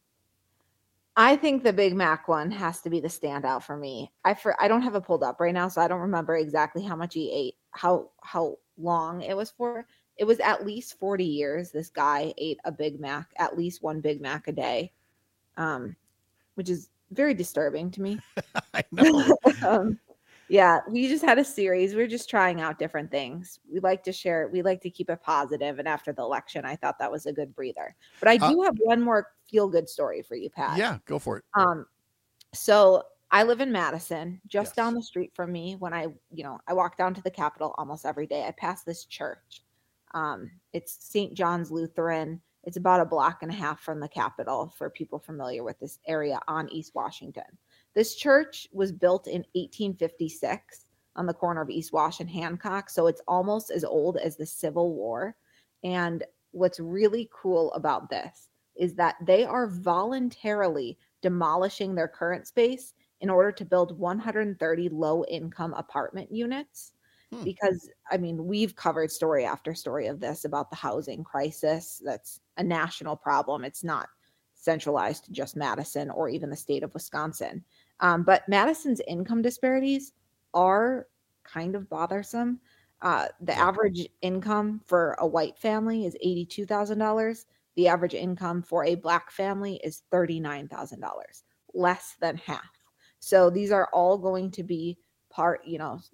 I think the Big Mac one has to be the standout for me. I don't have it pulled up right now, so I don't remember exactly how much he ate, how long it was for. It was at least 40 years. This guy ate a Big Mac, at least one Big Mac a day, which is very disturbing to me. I know. Yeah, we just had a series. We're just trying out different things. We like to share. We like to keep it positive. And after the election, I thought that was a good breather. But I do have one more feel-good story for you, Pat. Yeah, go for it. So I live in Madison, just down the street from me. When I walk down to the Capitol almost every day, I pass this church. It's St. John's Lutheran. It's about a block and a half from the Capitol for people familiar with this area on East Washington. This church was built in 1856 on the corner of East Wash and Hancock, so it's almost as old as the Civil War. And what's really cool about this is that they are voluntarily demolishing their current space in order to build 130 low-income apartment units. Because, we've covered story after story of this about the housing crisis. That's a national problem. It's not centralized to just Madison or even the state of Wisconsin. But Madison's income disparities are kind of bothersome. The average income for a white family is $82,000. The average income for a Black family is $39,000, less than half. So these are all going to be part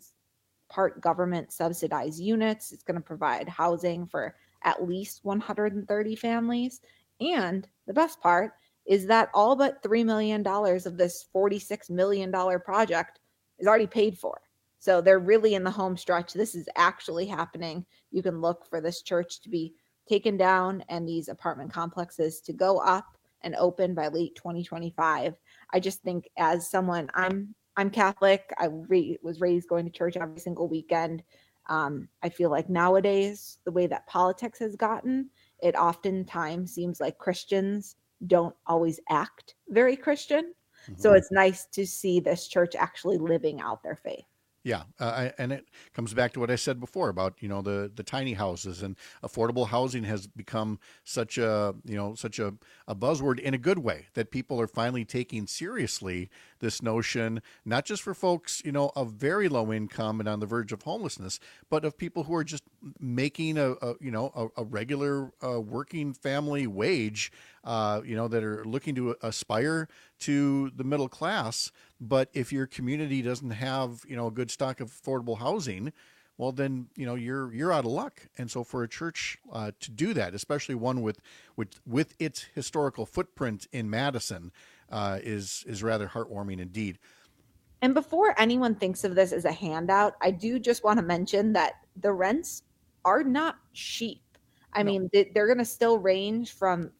government subsidized units. It's going to provide housing for at least 130 families. And the best part is that all but $3 million of this $46 million project is already paid for. So they're really in the home stretch. This is actually happening. You can look for this church to be taken down and these apartment complexes to go up and open by late 2025. I just think, as someone, I'm Catholic. I was raised going to church every single weekend. I feel like nowadays, the way that politics has gotten, it oftentimes seems like Christians don't always act very Christian. Mm-hmm. So it's nice to see this church actually living out their faith. Yeah, and it comes back to what I said before about the tiny houses, and affordable housing has become such a buzzword in a good way, that people are finally taking seriously this notion, not just for folks of very low income and on the verge of homelessness, but of people who are just making a regular working family wage, that are looking to aspire to the middle class. But if your community doesn't have, a good stock of affordable housing, well, then, you're out of luck. And so for a church to do that, especially one with its historical footprint in Madison, is rather heartwarming indeed. And before anyone thinks of this as a handout, I do just want to mention that the rents are not cheap. I mean, they're going to still range from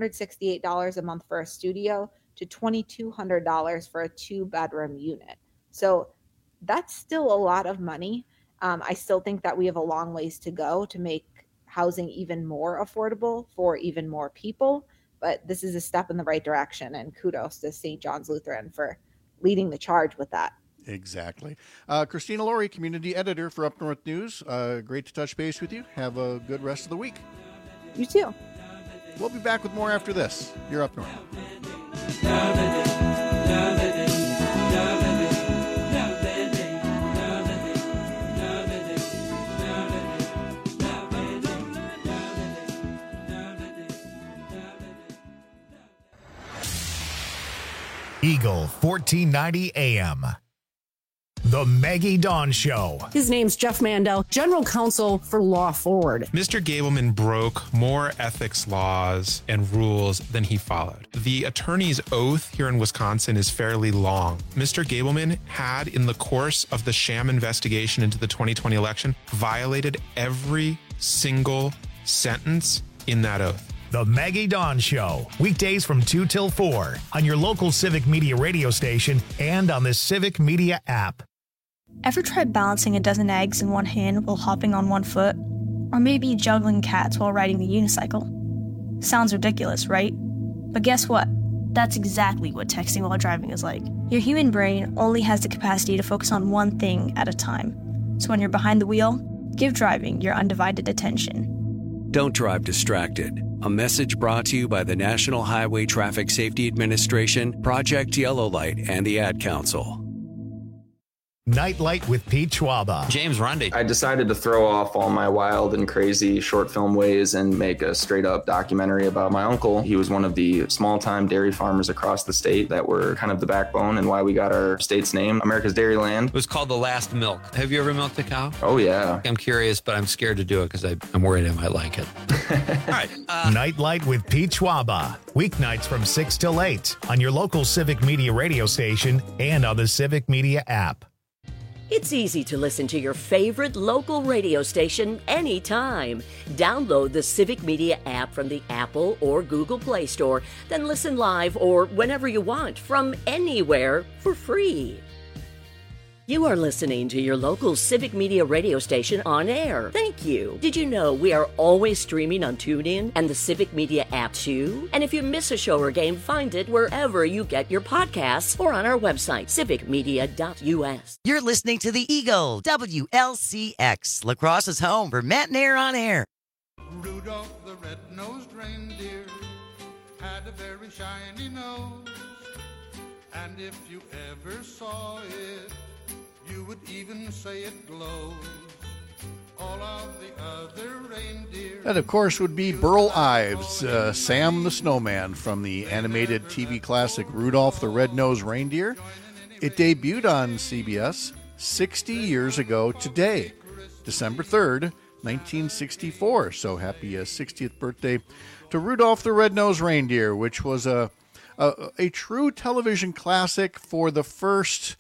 $568 a month for a studio to $2,200 for a 2-bedroom unit. So that's still a lot of money. I still think that we have a long ways to go to make housing even more affordable for even more people. But this is a step in the right direction, and kudos to St. John's Lutheran for leading the charge with that. Exactly. Christina Laurie, community editor for Up North News. Great to touch base with you. Have a good rest of the week. You too. We'll be back with more after this. You're Up North. Eagle 1490 AM. The Maggie Dawn Show. His name's Jeff Mandel, General Counsel for Law Forward. Mr. Gableman broke more ethics laws and rules than he followed. The attorney's oath here in Wisconsin is fairly long. Mr. Gableman had, in the course of the sham investigation into the 2020 election, violated every single sentence in that oath. The Maggie Dawn Show, weekdays from 2 till 4 on your local Civic Media radio station and on the Civic Media app. Ever tried balancing a dozen eggs in one hand while hopping on one foot? Or maybe juggling cats while riding the unicycle? Sounds ridiculous, right? But guess what? That's exactly what texting while driving is like. Your human brain only has the capacity to focus on one thing at a time. So when you're behind the wheel, give driving your undivided attention. Don't drive distracted. A message brought to you by the National Highway Traffic Safety Administration, Project Yellow Light, and the Ad Council. Nightlight with Pete Schwaba. James Rundy. I decided to throw off all my wild and crazy short film ways and make a straight up documentary about my uncle. He was one of the small time dairy farmers across the state that were kind of the backbone and why we got our state's name, America's Dairyland. It was called The Last Milk. Have you ever milked a cow? Oh, yeah. I'm curious, but I'm scared to do it because I'm worried I might like it. All right. Nightlight with Pete Schwaba. Weeknights from 6 till 8 on your local Civic Media radio station and on the Civic Media app. It's easy to listen to your favorite local radio station anytime. Download the Civic Media app from the Apple or Google Play Store, then listen live or whenever you want from anywhere for free. You are listening to your local Civic Media radio station on air. Thank you. Did you know we are always streaming on TuneIn and the Civic Media app too? And if you miss a show or game, find it wherever you get your podcasts or on our website, civicmedia.us. You're listening to the Eagle, WLCX, La Crosse's home for Matt and Air on air. Rudolph the red-nosed reindeer had a very shiny nose, and if you ever saw it, you would even say it glows. All of the other reindeer. That, of course, would be Burl Ives, Sam the Snowman from the animated TV classic Rudolph the Red-Nosed Reindeer. It debuted on CBS 60 years ago today, December 3rd, 1964. So happy 60th birthday to Rudolph the Red-Nosed Reindeer, which was a true television classic for the first,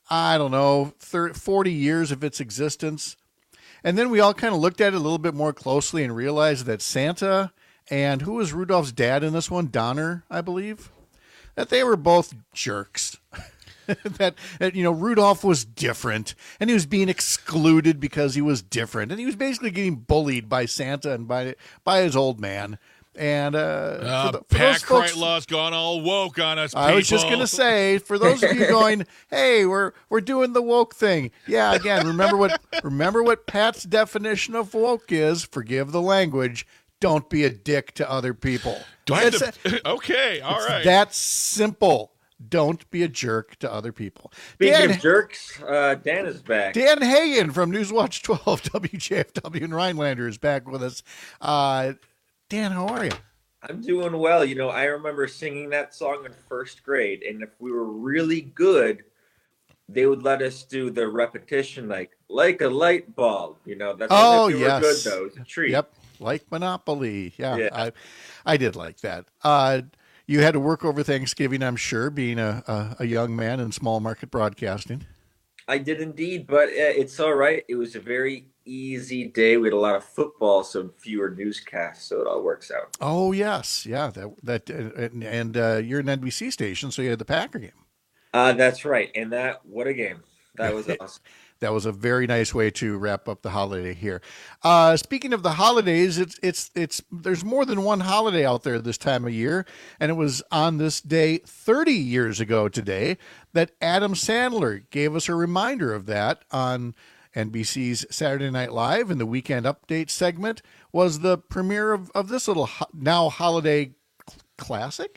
40 years of its existence. And then we all kind of looked at it a little bit more closely and realized that Santa and who was Rudolph's dad in this one? Donner, I believe. That they were both jerks. that Rudolph was different and he was being excluded because he was different. And he was basically getting bullied by Santa and by his old man. And Pat Kreitlaw's gone all woke on us, people. I was just going to say, for those of you going, hey, we're doing the woke thing. Yeah, again, remember what Pat's definition of woke is. Forgive the language. Don't be a dick to other people. Do I have to? Okay, all right. That's simple. Don't be a jerk to other people. Speaking of jerks, Dan is back. Dan Hagen from Newswatch 12, WJFW and Rhinelander is back with us. Dan, how are you? I'm doing well. I remember singing that song in first grade, and if we were really good, they would let us do the repetition like a light bulb. That's oh, if we yes. were good, though. It was a treat. Yep, like Monopoly. Yeah. I did like that. You had to work over Thanksgiving, I'm sure, being a young man in small market broadcasting. I did indeed, but it's all right. It was a very easy day. We had a lot of football, so fewer newscasts, so it all works out. Oh yes, yeah. And you're an NBC station, so you had the Packer game. That's right, and what a game! That was awesome. That was a very nice way to wrap up the holiday here. Speaking of the holidays, it's there's more than one holiday out there this time of year, and it was on this day 30 years ago today that Adam Sandler gave us a reminder of that on NBC's Saturday Night Live, and the Weekend Update segment was the premiere of this little now holiday classic.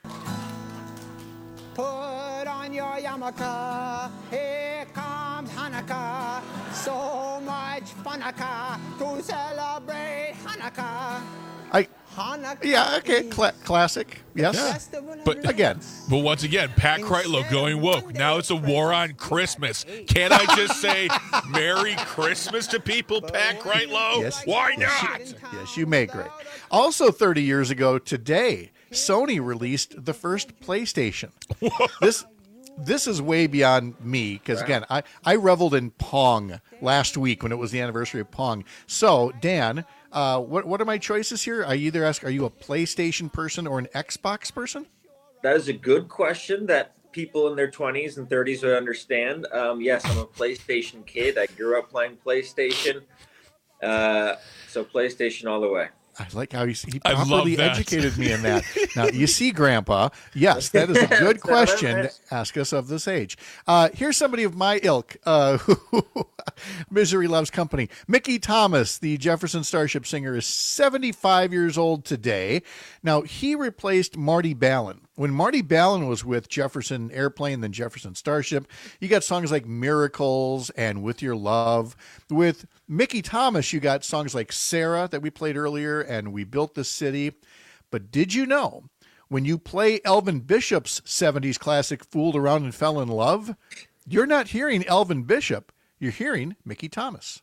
Put on your yarmulke, here comes Hanukkah, so much Hanukkah to celebrate Hanukkah. Yeah, okay, classic. Yes. But again. But once again, Pat Kreitlow going woke. Now it's a war on Christmas. Can't I just say Merry Christmas to people, Pat Kreitlow? Yes. Why not? Yes, you may, Greg. Also 30 years ago today, Sony released the first PlayStation. This is way beyond me because, again, I reveled in Pong last week when it was the anniversary of Pong. So, Dan, what are my choices here? I either ask, are you a PlayStation person or an Xbox person? That is a good question that people in their 20s and 30s would understand. Yes, I'm a PlayStation kid. I grew up playing PlayStation. So PlayStation all the way. I like how he properly educated me in that. Now, you see, Grandpa, yes, that is a good question. Ask us of this age. Here's somebody of my ilk who misery loves company. Mickey Thomas, the Jefferson Starship singer, is 75 years old today. Now, he replaced Marty Balin. When Marty Balin was with Jefferson Airplane, then Jefferson Starship, you got songs like Miracles and With Your Love. With Mickey Thomas, you got songs like Sarah that we played earlier and We Built This City. But did you know, when you play Elvin Bishop's 70s classic Fooled Around and Fell in Love, you're not hearing Elvin Bishop, you're hearing Mickey Thomas.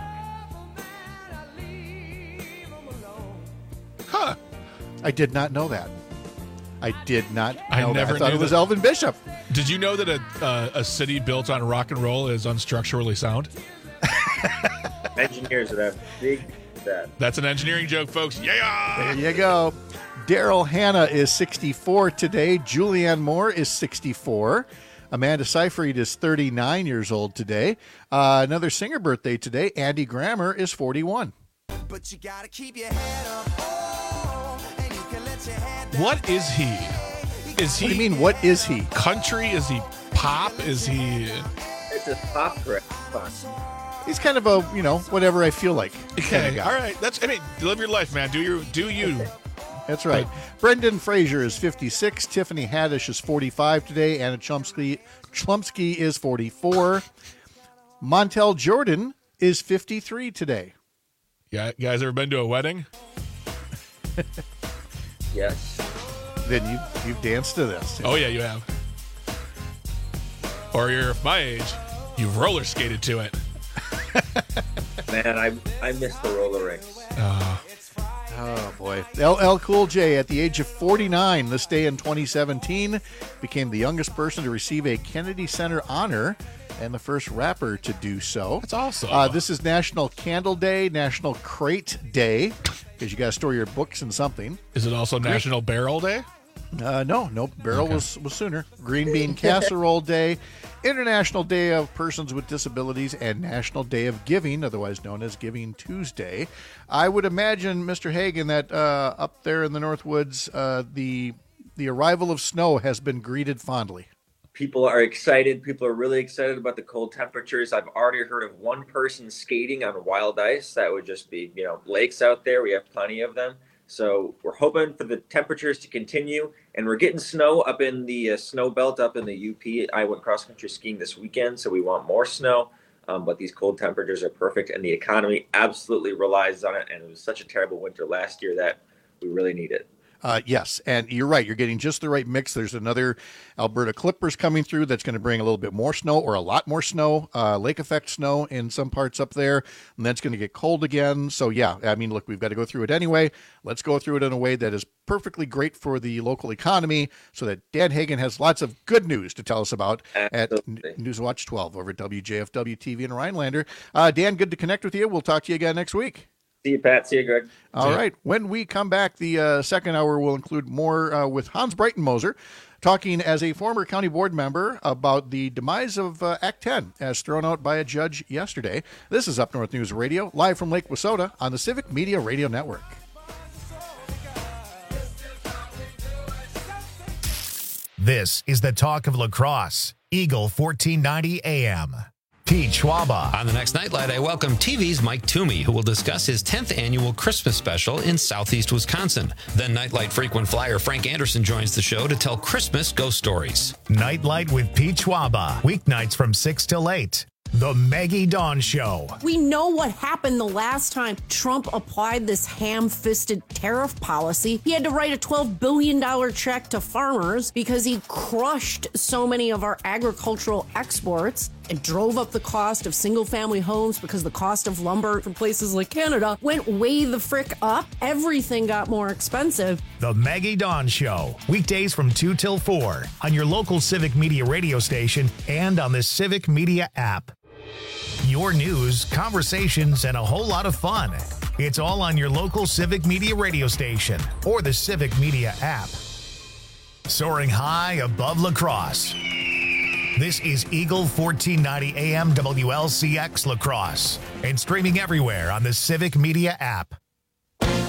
Huh. I did not know that. I did not know that. I thought it was that. Elvin Bishop. Did you know that a city built on rock and roll is unstructurally sound? Engineers would have big that. That's an engineering joke, folks. Yeah! There you go. Daryl Hannah is 64 today. Julianne Moore is 64. Amanda Seyfried is 39 years old today. Another singer birthday today. Andy Grammer is 41. But you gotta keep your head up. Oh, and you can let your head down. What is he? Is he? What do you mean, what is he? Country? Is he pop? Is he? It's a pop correct. He's kind of a, whatever I feel like. Okay, kind of guy. all right. Live your life, man. Do you. That's right. Brendan Fraser is 56. Tiffany Haddish is 45 today. Anna Chlumsky is 44. Montel Jordan is 53 today. Yeah, you guys ever been to a wedding? Yes. Then you've danced to this. Oh yeah, you have. Or you're my age. You've roller skated to it. Man, I miss the roller rinks. Oh, boy. LL Cool J, at the age of 49, this day in 2017, became the youngest person to receive a Kennedy Center honor and the first rapper to do so. That's awesome. This is National Candle Day, National Crate Day, because you got to store your books in something. Is it also National Barrel Day? No. Barrel was sooner. Green Bean Casserole Day, International Day of Persons with Disabilities, and National Day of Giving, otherwise known as Giving Tuesday. I would imagine, Mr. Hagen, that up there in the Northwoods, the arrival of snow has been greeted fondly. People are excited. People are really excited about the cold temperatures. I've already heard of one person skating on wild ice. That would just be, lakes out there. We have plenty of them. So we're hoping for the temperatures to continue, and we're getting snow up in the snow belt up in the UP. I went cross-country skiing this weekend, so we want more snow. But these cold temperatures are perfect, and the economy absolutely relies on it. And it was such a terrible winter last year that we really need it. Yes, and you're right. You're getting just the right mix. There's another Alberta Clippers coming through that's going to bring a little bit more snow, or a lot more snow, lake effect snow in some parts up there, and then it's going to get cold again. So, yeah, I mean, look, we've got to go through it anyway. Let's go through it in a way that is perfectly great for the local economy so that Dan Hagen has lots of good news to tell us about at Newswatch 12 over at WJFW TV in Rhinelander. Dan, good to connect with you. We'll talk to you again next week. See you, Pat. See you, Greg. All right. When we come back, the second hour will include more with Hans Breitenmoser, talking as a former county board member about the demise of Act 10 as thrown out by a judge yesterday. This is Up North News Radio, live from Lake Wissota on the Civic Media Radio Network. This is the talk of lacrosse. Eagle 1490 AM. Pete Schwaba. On the next Nightlight, I welcome TV's Mike Toomey, who will discuss his 10th annual Christmas special in Southeast Wisconsin. Then Nightlight frequent flyer Frank Anderson joins the show to tell Christmas ghost stories. Nightlight with Pete Schwaba. Weeknights from 6 till 8 The Maggie Dawn Show. We know what happened the last time Trump applied this ham-fisted tariff policy. He had to write a $12 billion check to farmers because he crushed so many of our agricultural exports and drove up the cost of single-family homes because the cost of lumber from places like Canada went way the frick up. Everything got more expensive. The Maggie Dawn Show. Weekdays from 2 till 4 on your local Civic Media radio station and on the Civic Media app. Your news, conversations, and a whole lot of fun. It's all on your local Civic Media radio station or the Civic Media app. Soaring high above La Crosse. This is Eagle 1490 AM WLCX La Crosse and streaming everywhere on the Civic Media app.